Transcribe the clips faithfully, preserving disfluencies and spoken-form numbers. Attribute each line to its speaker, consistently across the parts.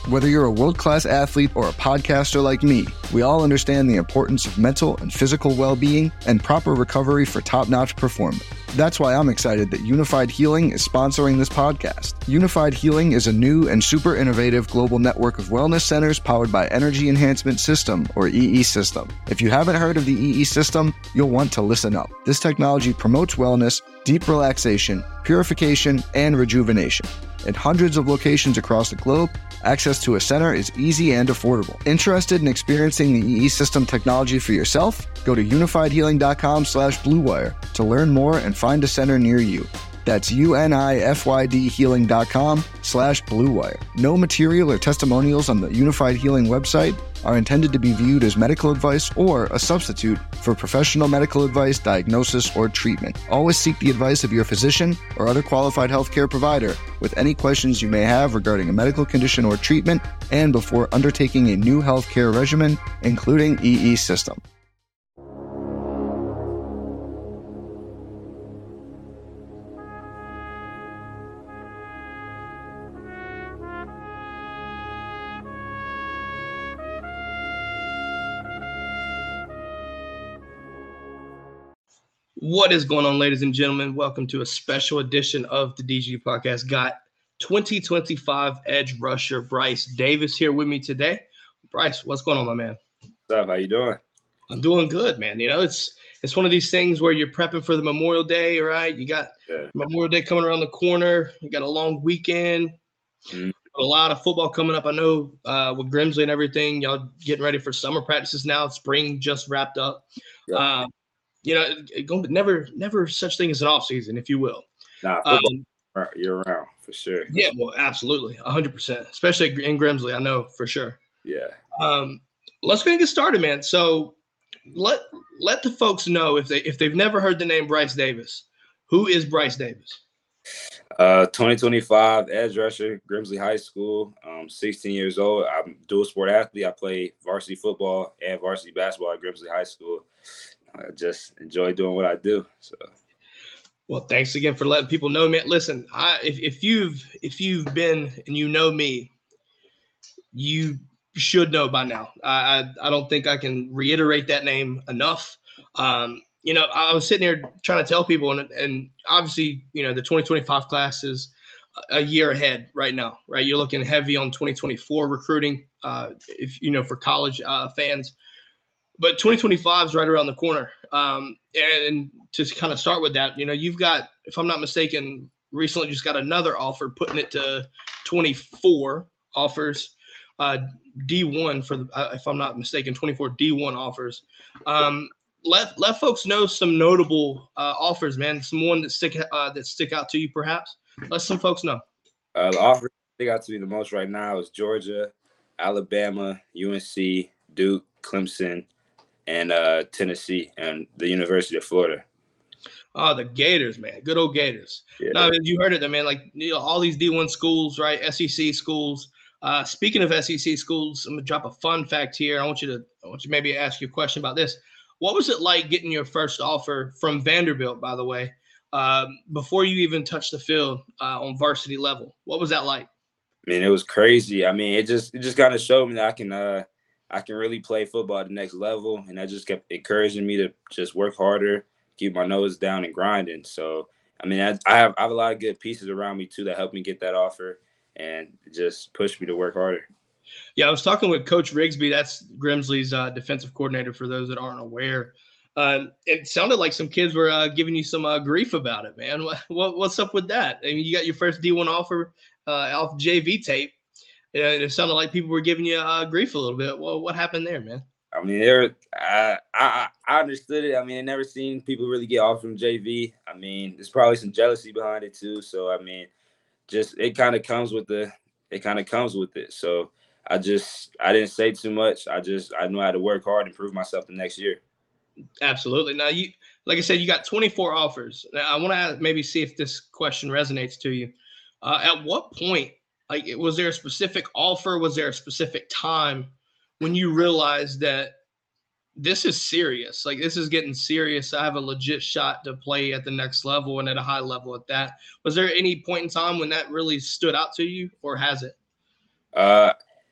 Speaker 1: Whether you're a world-class athlete or a podcaster like me, we all understand the importance of mental and physical well-being and proper recovery for top-notch performance. That's why I'm excited that Unified Healing is sponsoring this podcast. Unified Healing is a new and super innovative global network of wellness centers powered by Energy Enhancement System, or E E System. If you haven't heard of the E E System, you'll want to listen up. This technology promotes wellness, deep relaxation, purification, and rejuvenation. In hundreds of locations across the globe, access to a center is easy and affordable. Interested in experiencing the E E System technology for yourself? Go to unifiedhealing.com slash bluewire to learn more and find a center near you. That's U-N-I-F-Y-D healing.com slash bluewire. No material or testimonials on the Unified Healing website are intended to be viewed as medical advice or a substitute for professional medical advice, diagnosis, or treatment. Always seek the advice of your physician or other qualified healthcare provider with any questions you may have regarding a medical condition or treatment and before undertaking a new healthcare regimen, including E E System.
Speaker 2: What is going on, ladies and gentlemen? Welcome to a special edition of the D G Podcast. Got twenty twenty-five edge rusher Bryce Davis here with me today. Bryce, what's going on, my man?
Speaker 3: What's up? How you doing?
Speaker 2: I'm doing good, man. You know, it's it's one of these things where you're prepping for the Memorial Day, right? You got yeah. Memorial Day coming around the corner. You got a long weekend. Mm-hmm. A lot of football coming up. I know uh, with Grimsley and everything, y'all getting ready for summer practices now. Spring just wrapped up. Yep. Um, You know, never, never such thing as an off season, if you will.
Speaker 3: Nah, football um, year round for sure.
Speaker 2: Yeah, well, absolutely, a hundred percent, especially in Grimsley. I know for sure.
Speaker 3: Yeah.
Speaker 2: Um, let's go and get started, man. So let let the folks know if they if they've never heard the name Bryce Davis, who is Bryce Davis?
Speaker 3: Uh, twenty twenty-five edge rusher, Grimsley High School. Um, sixteen years old. I'm a dual sport athlete. I play varsity football and varsity basketball at Grimsley High School. I just enjoy doing what I do. So,
Speaker 2: well, thanks again for letting people know, man. Listen, I if, if you've if you've been and you know me, you should know by now. I I, I don't think I can reiterate that name enough. Um, you know, I was sitting here trying to tell people, and and obviously, you know, the twenty twenty-five class is a year ahead right now, right? You're looking heavy on twenty twenty-four recruiting, uh, if you know, for college uh, fans. But twenty twenty-five is right around the corner. Um, and to kind of start with that, you know, you've got, if I'm not mistaken, recently just got another offer, putting it to twenty-four offers, uh, D one for the, uh, if I'm not mistaken, twenty-four D one offers. Um, let let folks know some notable uh, offers, man. Some one that stick uh, that stick out to you, perhaps. Let some folks know.
Speaker 3: Uh, the offer that stick out to me the most right now is Georgia, Alabama, U N C, Duke, Clemson, and uh, Tennessee and the University of Florida.
Speaker 2: Oh, the Gators, man. Good old Gators.
Speaker 3: Yeah.
Speaker 2: No, you heard it, man. Like, you know, all these D one schools, right? S E C schools. Uh, speaking of S E C schools, I'm gonna drop a fun fact here. I want you to, I want you to maybe ask you a question about this. What was it like getting your first offer from Vanderbilt, by the way, um, before you even touched the field uh, on varsity level? What was that like?
Speaker 3: I mean, it was crazy. I mean, it just it just kind of showed me that I can uh, I can really play football at the next level, and that just kept encouraging me to just work harder, keep my nose down, and grinding. So, I mean, I, I have I have a lot of good pieces around me too that helped me get that offer, and just pushed me to work harder.
Speaker 2: Yeah, I was talking with Coach Rigsby. That's Grimsley's uh, defensive coordinator, for those that aren't aware. Uh, it sounded like some kids were uh, giving you some uh, grief about it, man. What, what, what's up with that? I mean, you got your first D one offer uh, off J V tape. It, it sounded like people were giving you uh, grief a little bit. Well, what happened there, man?
Speaker 3: I mean, there. I, I I understood it. I mean, I never seen people really get off from J V. I mean, there's probably some jealousy behind it too. So I mean, just it kind of comes with the it kind of comes with it. So I just I didn't say too much. I just I knew I had to work hard and prove myself the next year.
Speaker 2: Absolutely. Now you, like I said, you got twenty-four offers. Now I want to maybe see if this question resonates to you. Uh, at what point, like, was there a specific offer? Was there a specific time when you realized that this is serious? Like, this is getting serious. I have a legit shot to play at the next level and at a high level at that. Was there any point in time when that really stood out to you, or has it?
Speaker 3: Uh,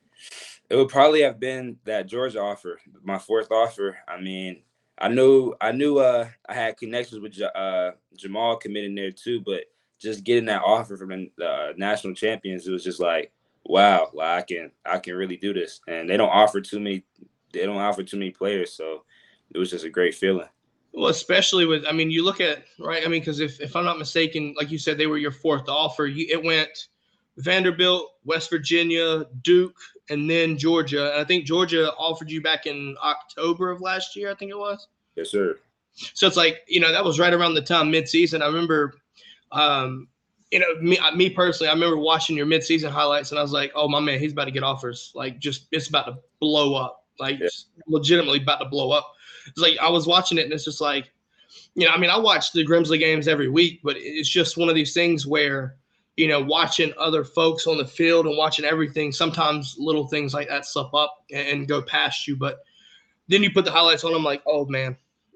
Speaker 3: It would probably have been that Georgia offer, my fourth offer. I mean, I knew I knew uh, I had connections with uh, Jamal committing there too, but just getting that offer from the uh, national champions, it was just like, wow, like I can I can really do this. And they don't offer too many they don't offer too many players, so it was just a great feeling.
Speaker 2: Well, especially with, I mean, you look at, right, I mean, because if, if I'm not mistaken, like you said, they were your fourth offer. You, it went Vanderbilt, West Virginia, Duke, and then Georgia. And I think Georgia offered you back in October of last year, I think it was.
Speaker 3: Yes, sir.
Speaker 2: So it's like, you know, that was right around the time midseason. I remember, um, you know, me, me personally, I remember watching your midseason highlights, and I was like, oh, my man, he's about to get offers. Like, just, it's about to blow up. Like,
Speaker 3: Yeah.
Speaker 2: legitimately about to blow up. It's like I was watching it, and it's just like, you know, I mean, I watch the Grimsley games every week, but it's just one of these things where, you know, watching other folks on the field and watching everything, sometimes little things like that slip up and, and go past you. But then you put the highlights on, I'm like, oh, man.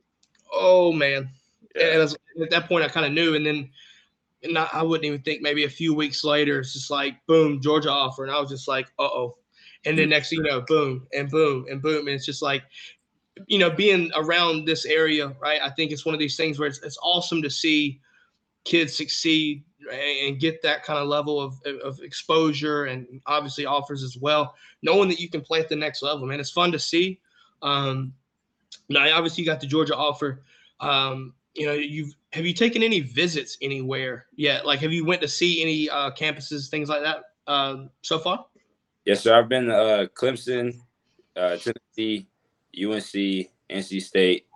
Speaker 2: Oh, man.
Speaker 3: Yeah.
Speaker 2: And was, at that point, I kind of knew. And then and I, I wouldn't even think maybe a few weeks later, it's just like, boom, Georgia offer. And I was just like, uh-oh. And then next thing you know, boom, and boom, and boom. And it's just like, you know, being around this area, right? I think it's one of these things where it's, it's awesome to see kids succeed and get that kind of level of, of exposure and obviously offers as well. Knowing that you can play at the next level, man, it's fun to see. Um, now, obviously, you got the Georgia offer. Um, you know, you've have you taken any visits anywhere yet? Like, have you went to see any uh, campuses, things like that, uh, so far?
Speaker 3: Yes, sir. I've been to uh, Clemson, uh, Tennessee, U N C, N C State,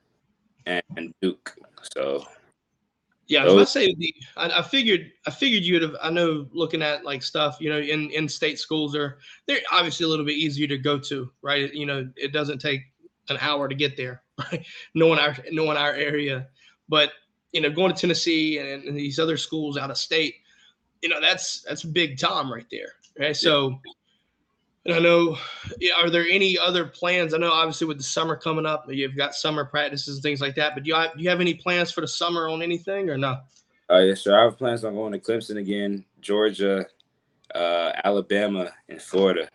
Speaker 3: and Duke. So,
Speaker 2: yeah, I was about to say the. I, I figured. I figured you'd have. I know, looking at like stuff, you know, in in state schools are they're obviously a little bit easier to go to, right? You know, it doesn't take an hour to get there, right? Knowing our knowing our area, but you know, going to Tennessee and, and these other schools out of state, you know, that's that's big time right there, right? So. And I know, are there any other plans? I know obviously with the summer coming up, you've got summer practices and things like that, but do you have, do you have any plans for the summer on anything or no?
Speaker 3: Uh, yes, sir. I have plans on going to Clemson again, Georgia, uh, Alabama, and Florida.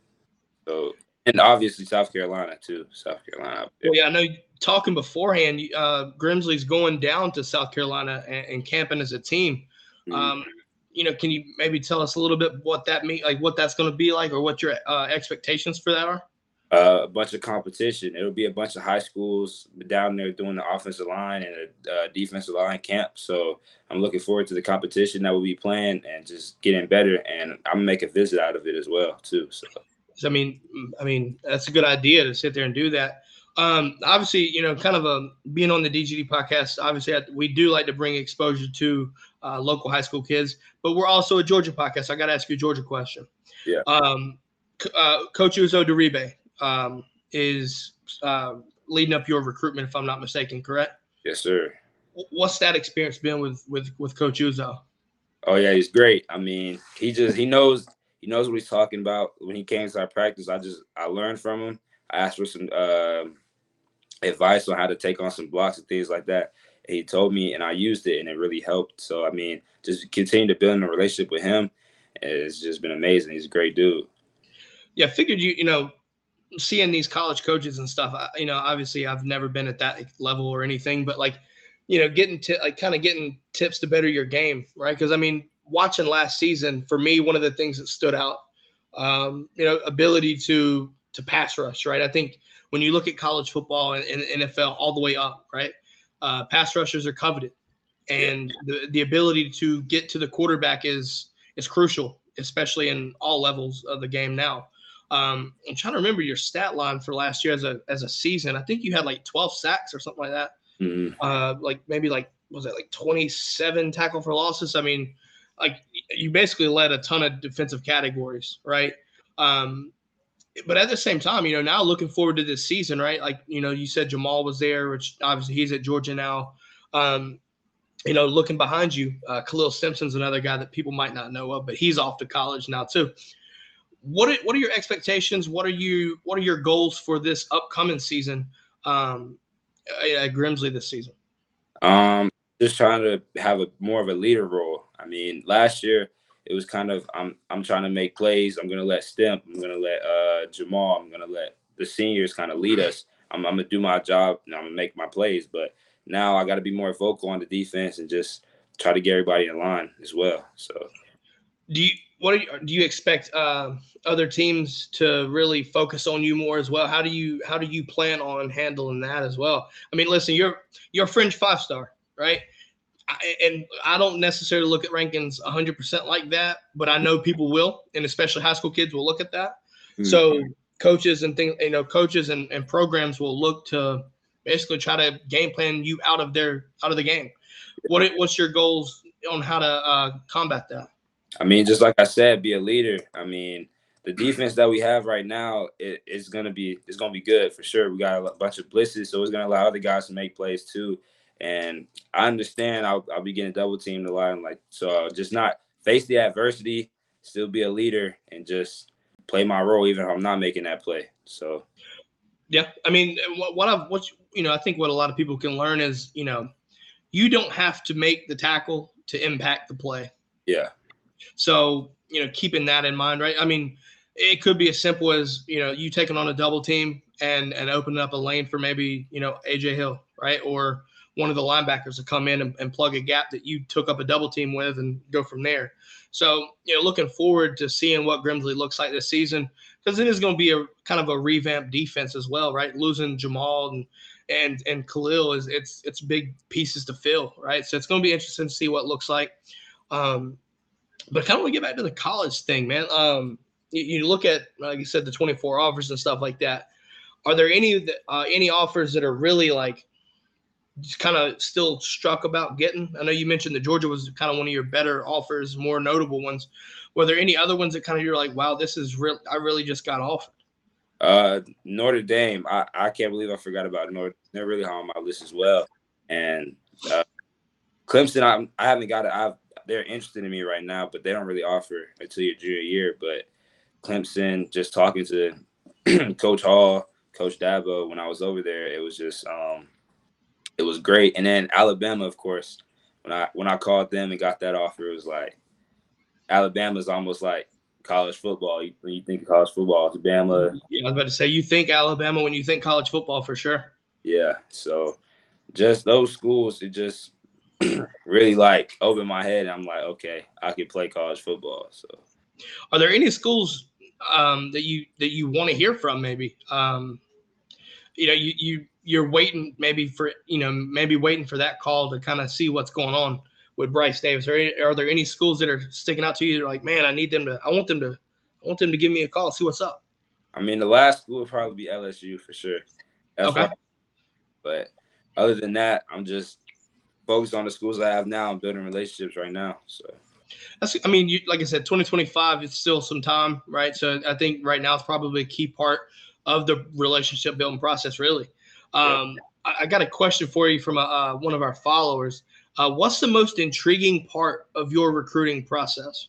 Speaker 3: So, and obviously South Carolina too. South Carolina.
Speaker 2: Well, yeah, I know talking beforehand, uh, Grimsley's going down to South Carolina and, and camping as a team.
Speaker 3: Mm-hmm.
Speaker 2: Um, you know, can you maybe tell us a little bit what that mean, like what that's going to be like, or what your uh, expectations for that are?
Speaker 3: Uh, a bunch of competition. It'll be a bunch of high schools down there doing the offensive line and a uh, defensive line camp. So I'm looking forward to the competition that we'll be playing and just getting better. And I'm gonna make a visit out of it as well too. So,
Speaker 2: I mean, I mean that's a good idea to sit there and do that. Um, obviously, you know, kind of a being on the D G D podcast. Obviously, we do like to bring exposure to uh, local high school kids, but we're also a Georgia podcast. So I got to ask you a Georgia question.
Speaker 3: Yeah.
Speaker 2: Um, uh, Coach Uzo Diribe um, is uh, leading up your recruitment, if I'm not mistaken, correct?
Speaker 3: Yes, sir.
Speaker 2: What's that experience been with with with Coach Uzo?
Speaker 3: Oh yeah, he's great. I mean, he just he knows he knows what he's talking about. When he came to our practice, I just I learned from him. I asked for some uh, advice on how to take on some blocks and things like that. And he told me, and I used it, and it really helped. So I mean, just continue to build a relationship with him. It's just been amazing. He's a great dude.
Speaker 2: Yeah, I figured you you know. seeing these college coaches and stuff, I, you know, obviously I've never been at that level or anything, but like, you know, getting to like kind of getting tips to better your game, right? Because I mean, watching last season for me, one of the things that stood out, um, you know, ability to to pass rush, right? I think when you look at college football and, and N F L all the way up, right, uh, pass rushers are coveted, and the the ability to get to the quarterback is is crucial, especially in all levels of the game now. Um, I'm trying to remember your stat line for last year as a as a season. I think you had like twelve sacks or something like that.
Speaker 3: Mm-hmm.
Speaker 2: Uh, like maybe like was it like twenty-seven tackle for losses? I mean, like you basically led a ton of defensive categories, right? Um, but at the same time, you know, now looking forward to this season, right? Like, you know, you said Jamal was there, which obviously he's at Georgia now. Um, you know, looking behind you, uh, Khalil Simpson's another guy that people might not know of, but he's off to college now too. What are, what are your expectations? What are you what are your goals for this upcoming season um, at Grimsley this season?
Speaker 3: Um, just trying to have a more of a leader role. I mean, last year it was kind of I'm I'm trying to make plays. I'm gonna let Stemp, I'm gonna let uh, Jamal, I'm gonna let the seniors kind of lead us. I'm, I'm gonna do my job and I'm gonna make my plays. But now I got to be more vocal on the defense and just try to get everybody in line as well. So,
Speaker 2: do you what are you, do you expect uh, other teams to really focus on you more as well? How do you how do you plan on handling that as well? I mean, listen, you're you're a fringe five star, right? I, and I don't necessarily look at rankings one hundred percent like that, but I know people will, and especially high school kids will look at that. Mm-hmm. So coaches and things, you know, coaches and, and programs will look to basically try to game plan you out of their out of the game. What what's your goals on how to uh, combat that?
Speaker 3: I mean, just like I said, be a leader. I mean, the defense that we have right now it, it's gonna be it's gonna be good for sure. We got a bunch of blitzes, so it's gonna allow other guys to make plays too. And I understand I'll, I'll be getting double teamed a lot, and like so I'll just not face the adversity, still be a leader, and just play my role even if I'm not making that play. So,
Speaker 2: yeah, I mean, what, what I've what you know, I think what a lot of people can learn is you know, you don't have to make the tackle to impact the play.
Speaker 3: Yeah.
Speaker 2: So you know, keeping that in mind, right? I mean, it could be as simple as you know, you taking on a double team and and opening up a lane for maybe you know A J Hill, right, or one of the linebackers to come in and, and plug a gap that you took up a double team with and go from there. So, you know, looking forward to seeing what Grimsley looks like this season, because it is going to be a kind of a revamped defense as well, right? Losing Jamal and and and Khalil is it's it's big pieces to fill, right? So it's going to be interesting to see what it looks like. Um, but I kind of want to get back to the college thing, man. Um, you, you look at, like you said, the twenty-four offers and stuff like that. Are there any uh, any offers that are really like just kind of still struck about getting? I know you mentioned that Georgia was kind of one of your better offers, more notable ones. Were there any other ones that kind of you're like, wow, this is real? I really just got offered.
Speaker 3: Uh, Notre Dame. I, I can't believe I forgot about Notre. They're really high on my list as well. And uh, Clemson, I I haven't got it. I've, they're interested in me right now, but they don't really offer until your junior year. But Clemson, just talking to Coach Hall, Coach Dabo when I was over there, it was just um. It was great. And then Alabama, of course, when I when I called them and got that offer, it was like Alabama's almost like college football. When you think of college football, Alabama.
Speaker 2: Yeah, I was about to say, you think Alabama when you think college football for sure.
Speaker 3: Yeah. So just those schools, it just really like opened my head. And I'm like, okay, I could play college football. So
Speaker 2: are there any schools um, that you that you want to hear from maybe? Um, you know, you you you're waiting maybe for, you know, maybe waiting for that call to kind of see what's going on with Bryce Davis. Are, are there any schools that are sticking out to you? They're like, man, I need them to, I want them to, I want them to give me a call, see what's up.
Speaker 3: I mean, the last school would probably be L S U for sure. That's
Speaker 2: okay.
Speaker 3: Why, but other than that, I'm just focused on the schools I have now. I'm building relationships right now. So
Speaker 2: that's, I mean, you, like I said, twenty twenty-five, it's still some time, right? So I think right now it's probably a key part of the relationship building process, really. Um, I, I got a question for you from a, uh, one of our followers. Uh, what's the most intriguing part of your recruiting process?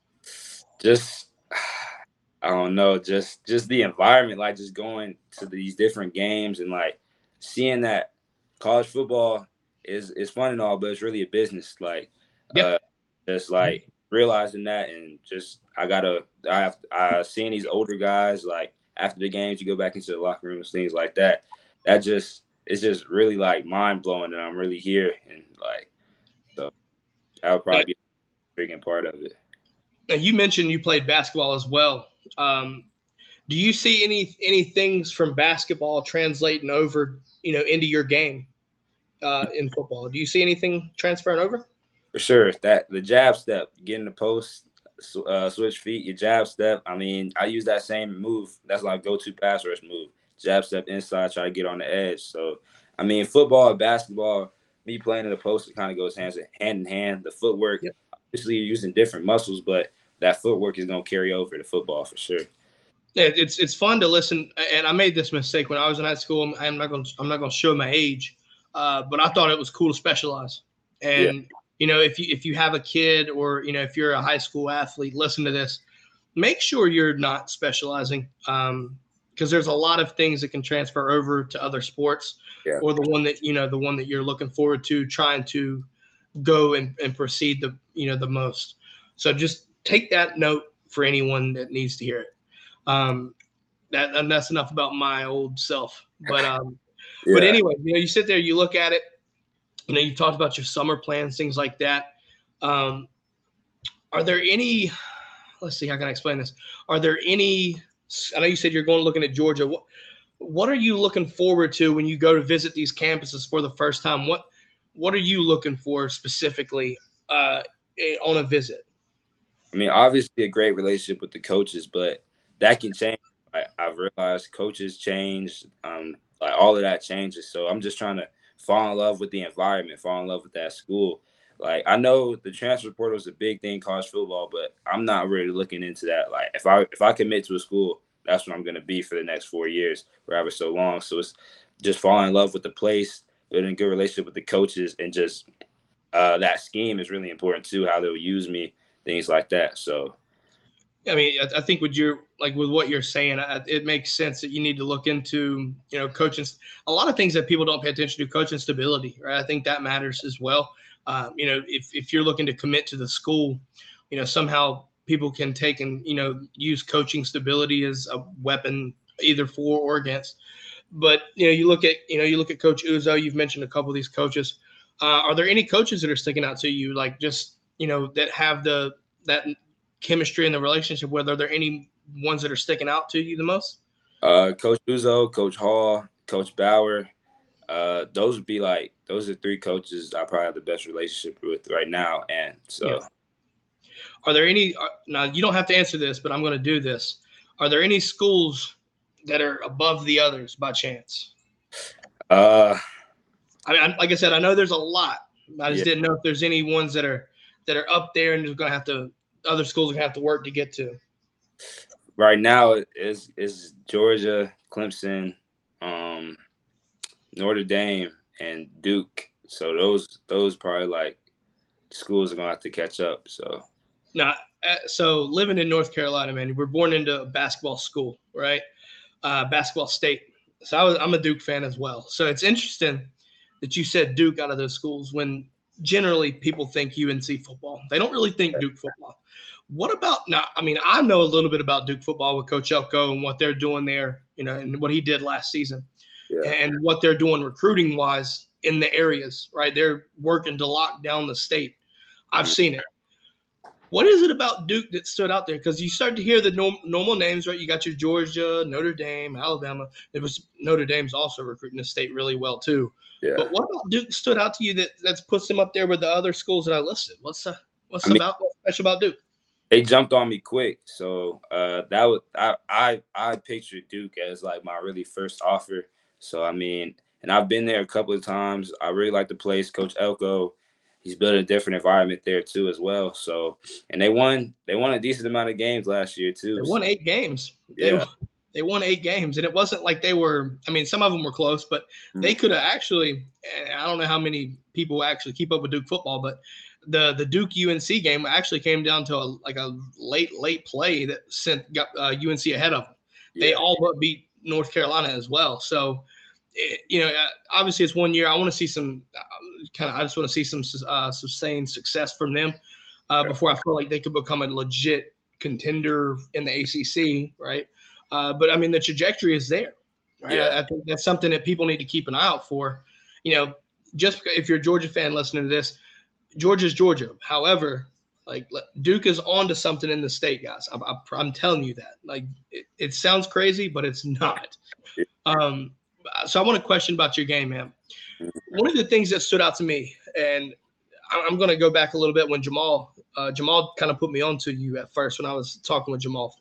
Speaker 3: Just, I don't know, just just the environment, like just going to these different games and like seeing that college football is is fun and all, but it's really a business. Like, yep. uh, just like realizing that, and just I gotta, I have, I seeing these older guys like after the games, you go back into the locker rooms, things like that. That just it's just really like mind blowing, and I'm really here, and like so that would probably be a big part of it.
Speaker 2: Now you mentioned you played basketball as well. Um, do you see any any things from basketball translating over, you know, into your game uh, in football? Do you see anything transferring over?
Speaker 3: For sure, that the jab step, getting the post, uh, switch feet, your jab step. I mean, I use that same move. That's like go-to pass rush move. Jab step inside, try to get on the edge. So, I mean, football and basketball, me playing in the post, it kind of goes hands hand in hand. The footwork, yep. Obviously you're using different muscles, but that footwork is going to carry over to football for sure.
Speaker 2: Yeah, it's it's fun to listen. And I made this mistake when I was in high school. I'm not going to I'm not going to show my age, uh, but I thought it was cool to specialize. And yeah. you know, if you if you have a kid or you know if you're a high school athlete, listen to this. Make sure you're not specializing. Um, because there's a lot of things that can transfer over to other sports yeah. or the one that, you know, the one that you're looking forward to trying to go and, and proceed the, you know, the most. So just take that note for anyone that needs to hear it. Um, that and that's enough about my old self. But um, yeah. but anyway, you know, you sit there, you look at it. You know, you talked about your summer plans, things like that. Um, are there any? Let's see, how can I explain this? Are there any? I know you said you're going looking at Georgia. What what are you looking forward to when you go to visit these campuses for the first time? What what are you looking for specifically uh, on a visit?
Speaker 3: I mean, obviously a great relationship with the coaches, but that can change. I, I've realized coaches change, um, like all of that changes. So I'm just trying to fall in love with the environment, fall in love with that school. Like, I know the transfer portal is a big thing in college football, but I'm not really looking into that. Like, if I if I commit to a school, that's what I'm going to be for the next four years, forever so long. So it's just falling in love with the place, building a good relationship with the coaches, and just uh, that scheme is really important too, how they'll use me, things like that. So,
Speaker 2: I mean, I, I think with your like with what you're saying, I, it makes sense that you need to look into, you know, coaching. A lot of things that people don't pay attention to, coaching stability, right? I think that matters as well. Uh, you know, if if you're looking to commit to the school, you know, somehow people can take and, you know, use coaching stability as a weapon either for or against. But, you know, you look at, you know, you look at Coach Uzo. You've mentioned a couple of these coaches. Uh, are there any coaches that are sticking out to you, like just, you know, that have the that chemistry in the relationship with? Are there any ones that are sticking out to you the most?
Speaker 3: Uh, Coach Uzo, Coach Hall, Coach Bauer. Uh, those would be like, those are three coaches I probably have the best relationship with right now. And so, yeah.
Speaker 2: Are there any, now you don't have to answer this, but I'm going to do this. Are there any schools that are above the others by chance?
Speaker 3: Uh,
Speaker 2: I mean, like I said, I know there's a lot. I just
Speaker 3: yeah.
Speaker 2: didn't know if there's any ones that are, that are up there and you're going to have to, other schools are going to have to work to get to.
Speaker 3: Right now is is Georgia, Clemson, um, Notre Dame, and Duke. So those those probably like schools are gonna have to catch up. So
Speaker 2: now, so living in North Carolina, man, we're born into a basketball school, right? Uh, basketball state. So I was, I'm a Duke fan as well. So it's interesting that you said Duke out of those schools when generally people think U N C football. They don't really think Duke football. What about now? I mean, I know a little bit about Duke football with Coach Elko and what they're doing there, you know, and what he did last season, yeah. and what they're doing recruiting wise in the areas, right? They're working to lock down the state. I've seen it. What is it about Duke that stood out there? Because you start to hear the norm, normal names, right? You got your Georgia, Notre Dame, Alabama. It was Notre Dame's also recruiting the state really well too. Yeah. But what about Duke stood out to you that that's puts them up there with the other schools that I listed? What's uh, what's I about mean, what's special about Duke?
Speaker 3: They jumped on me quick, so uh, that was I, I I pictured Duke as like my really first offer. So I mean, and I've been there a couple of times. I really like the place. Coach Elko, he's built a different environment there too as well. So and they won they won a decent amount of games last year too.
Speaker 2: They won eight games. Yeah. They, they won eight games, and it wasn't like they were. I mean, some of them were close, but mm-hmm. they could have actually. I don't know how many people actually keep up with Duke football, but. The the Duke U N C game actually came down to a, like a late late play that sent got uh, U N C ahead of them. Yeah. They all but beat North Carolina as well. So, it, you know, obviously it's one year. I want to see some uh, kind of. I just want to see some uh, sustained success from them uh, before I feel like they could become a legit contender in the A C C, right? Uh, but I mean, the trajectory is there, right? Yeah. I, I think that's something that people need to keep an eye out for. You know, just if you're a Georgia fan listening to this. Georgia's Georgia. However, like Duke is onto something in the state, guys. I'm, I'm telling you that. Like it, it sounds crazy, but it's not. Um, so I want to question about your game, man. One of the things that stood out to me, and I'm going to go back a little bit when Jamal, uh, Jamal kind of put me on to you at first when I was talking with Jamal,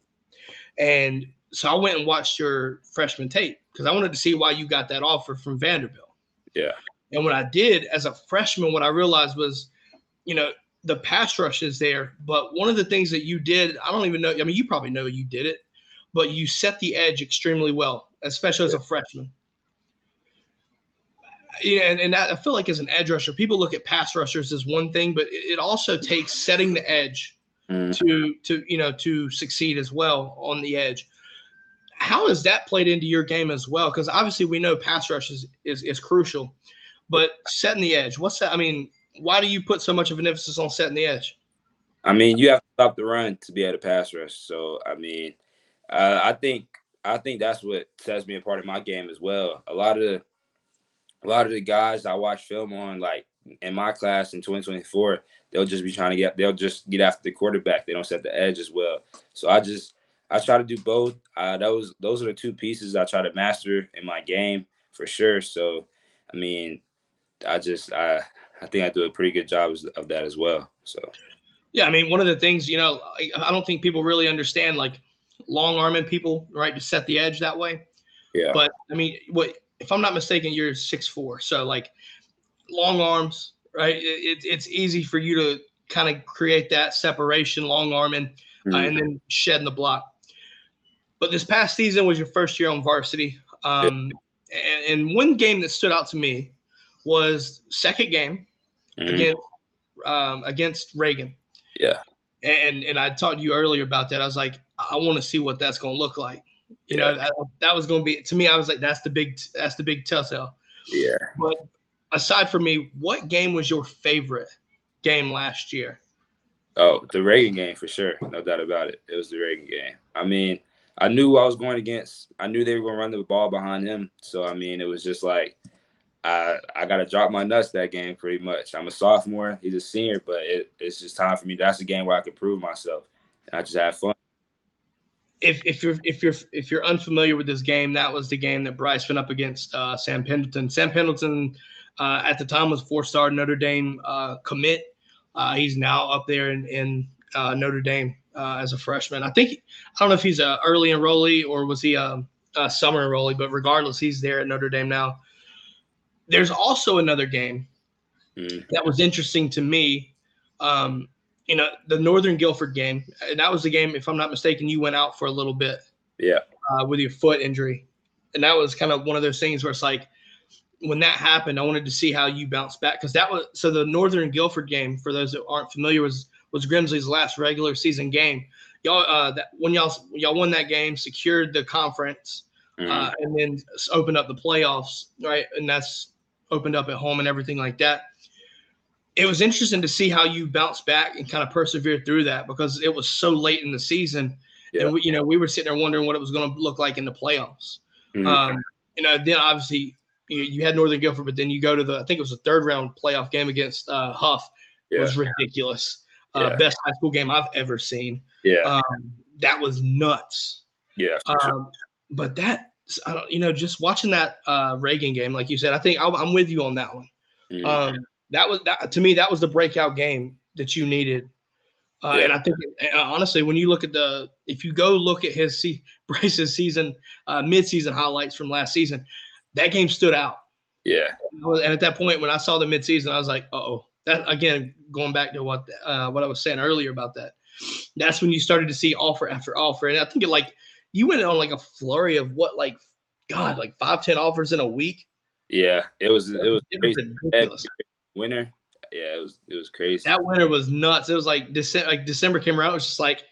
Speaker 2: and so I went and watched your freshman tape because I wanted to see why you got that offer from Vanderbilt.
Speaker 3: Yeah.
Speaker 2: And what I did as a freshman, what I realized was. You know, the pass rush is there, but one of the things that you did, I don't even know. I mean, you probably know you did it, but you set the edge extremely well, especially as a freshman. Yeah, and, and that, I feel like as an edge rusher, people look at pass rushers as one thing, but it, it also takes setting the edge mm. to to you know to succeed as well on the edge. How has that played into your game as well? Because obviously we know pass rush is, is is crucial, but setting the edge, what's that? I mean. Why do you put so much of an emphasis on setting the edge?
Speaker 3: I mean, you have to stop the run to be able to pass rush. So, I mean, uh, I think I think that's what sets me apart in my game as well. A lot of the, a lot of the guys I watch film on, like in my class in twenty twenty-four, they'll just be trying to get, they'll just get after the quarterback. They don't set the edge as well. So I just, I try to do both. Uh, those, those are the two pieces I try to master in my game for sure. So, I mean, I just, I, I think I do a pretty good job of that as well. So.
Speaker 2: Yeah, I mean, one of the things, you know, I, I don't think people really understand, like long arming people, right, to set the edge that way.
Speaker 3: Yeah.
Speaker 2: But I mean, what if I'm not mistaken, you're six four, so like long arms, right? It, it's easy for you to kind of create that separation, long arming, mm-hmm. uh, and then shedding the block. But this past season was your first year on varsity, um, yeah. and, and one game that stood out to me was second game mm-hmm. against um, against Reagan.
Speaker 3: Yeah.
Speaker 2: And and I talked to you earlier about that. I was like, I want to see what that's going to look like. You yeah. know, that, that was going to be, to me, I was like, that's the big, that's the big telltale.
Speaker 3: Yeah.
Speaker 2: But aside from me, what game was your favorite game last year?
Speaker 3: Oh, the Reagan game for sure. No doubt about it. It was the Reagan game. I mean, I knew I was going against, I knew they were going to run the ball behind him. So, I mean, it was just like, I I got to drop my nuts that game pretty much. I'm a sophomore. He's a senior, but it, it's just time for me. That's a game where I could prove myself. And I just had fun.
Speaker 2: If if you're if you're if you're unfamiliar with this game, that was the game that Bryce went up against uh, Sam Pendleton. Sam Pendleton uh, at the time was four-star Notre Dame uh, commit. Uh, he's now up there in, in uh, Notre Dame uh, as a freshman. I think I don't know if he's an early enrollee or was he a, a summer enrollee, but regardless, he's there at Notre Dame now. There's also another game mm. that was interesting to me, um, you know, the Northern Guilford game. And that was the game, if I'm not mistaken, you went out for a little bit
Speaker 3: yeah,
Speaker 2: uh, with your foot injury. And that was kind of one of those things where it's like, when that happened, I wanted to see how you bounced back. Because that was – so the Northern Guilford game, for those that aren't familiar, was was Grimsley's last regular season game. Y'all uh, – that when y'all y'all won that game, secured the conference, mm. uh, and then opened up the playoffs, right? And that's – opened up at home and everything like that. It was interesting to see how you bounced back and kind of persevered through that because it was so late in the season. Yeah. And we, you know, we were sitting there wondering what it was going to look like in the playoffs. Mm-hmm. Um, you know, then obviously you, you had Northern Guilford, but then you go to the, I think it was a third round playoff game against uh, Huff. Yeah. It was ridiculous. Uh, yeah. Best high school game I've ever seen.
Speaker 3: Yeah.
Speaker 2: Um, that was nuts.
Speaker 3: Yeah.
Speaker 2: Um, sure. But that, I don't, you know, just watching that uh, Reagan game, like you said, I think I'll, I'm with you on that one. Mm-hmm. Um, that was that to me. That was the breakout game that you needed, uh, yeah. and I think uh, honestly, when you look at the, if you go look at his see, Bryce's season, uh, mid-season highlights from last season, that game stood out.
Speaker 3: Yeah,
Speaker 2: and at that point, when I saw the mid-season, I was like, "Uh-oh." That again, going back to what uh, what I was saying earlier about that, that's when you started to see offer after offer, and I think it like. You went on like a flurry of what, like, God, like five, ten offers in a week.
Speaker 3: Yeah, it was it was it crazy. Was winter, yeah, it was it was crazy.
Speaker 2: That winter was nuts. It was like December, like December came around, it was just like,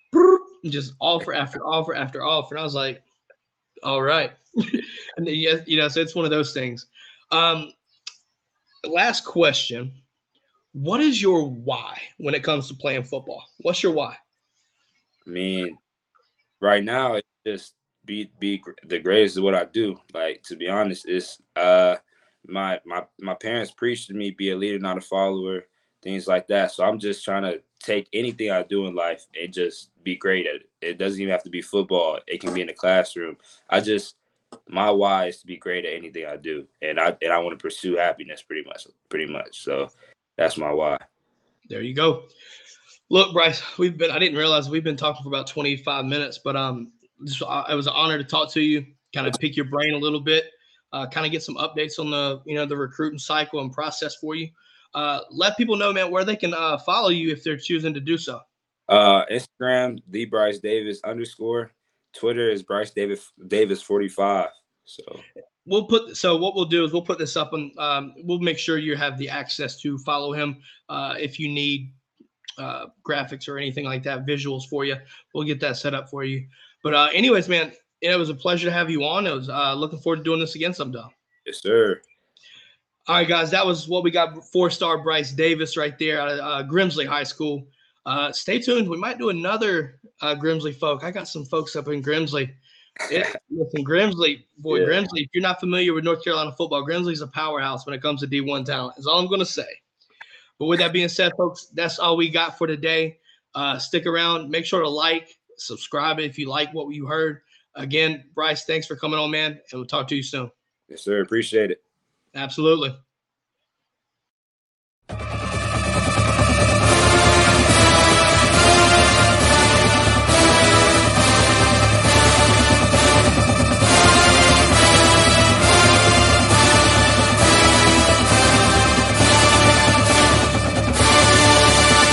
Speaker 2: just offer after offer after offer, and I was like, all right, and then yeah, you know, so it's one of those things. Um, last question: what is your why when it comes to playing football? What's your why?
Speaker 3: I mean. Right now, it's just be be the greatest is what I do. Like, to be honest, it's uh my my my parents preached to me, be a leader, not a follower, things like that. So I'm just trying to take anything I do in life and just be great at it. It doesn't even have to be football. It can be in the classroom. I just my why is to be great at anything I do, and I and I want to pursue happiness pretty much, pretty much. So that's my why.
Speaker 2: There you go. Look, Bryce, we've been, I didn't realize we've been talking for about twenty-five minutes, but um, this, uh, it was an honor to talk to you, kind of pick your brain a little bit, uh, kind of get some updates on the, you know, the recruiting cycle and process for you. Uh, let people know, man, where they can uh, follow you if they're choosing to do so.
Speaker 3: Uh, Instagram, the Bryce Davis underscore. Twitter is Bryce Davis Davis forty-five. So
Speaker 2: we'll put, so what we'll do is we'll put this up and um, we'll make sure you have the access to follow him uh, if you need uh graphics or anything like that, visuals for you. We'll get that set up for you. But uh anyways, man, it was a pleasure to have you on. It was uh looking forward to doing this again sometime.
Speaker 3: Yes, sir.
Speaker 2: All right, guys, that was what we got. Four-star Bryce Davis right there out of uh, Grimsley High School. Uh, stay tuned. We might do another uh, Grimsley folk. I got some folks up in Grimsley. It, listen, Grimsley, boy, yeah. Grimsley, if you're not familiar with North Carolina football, Grimsley's a powerhouse when it comes to D one talent. Is all I'm going to say. But with that being said, folks, that's all we got for today. Uh, stick around. Make sure to like, subscribe if you like what you heard. Again, Bryce, thanks for coming on, man, and we'll talk to you soon.
Speaker 3: Yes, sir. Appreciate it.
Speaker 2: Absolutely.